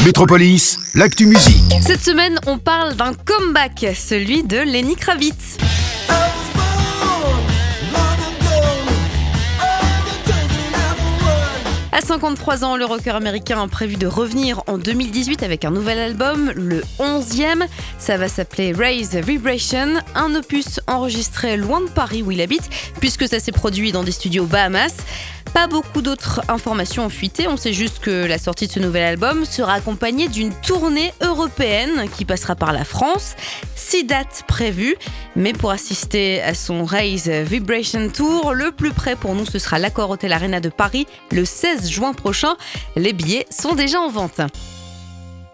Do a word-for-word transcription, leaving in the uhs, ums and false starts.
Métropolis, l'actu musique. Cette semaine, on parle d'un comeback, celui de Lenny Kravitz. À cinquante-trois ans, le rocker américain a prévu de revenir en deux mille dix-huit avec un nouvel album, le onzième. Ça va s'appeler Raise Vibration, un opus enregistré loin de Paris où il habite, puisque ça s'est produit dans des studios aux Bahamas. Pas beaucoup d'autres informations ont fuité, on sait juste que la sortie de ce nouvel album sera accompagnée d'une tournée européenne qui passera par la France. Six dates prévues, mais pour assister à son Raise Vibration Tour, le plus près pour nous ce sera l'Accor Hotel Arena de Paris le seize juin prochain. Les billets sont déjà en vente.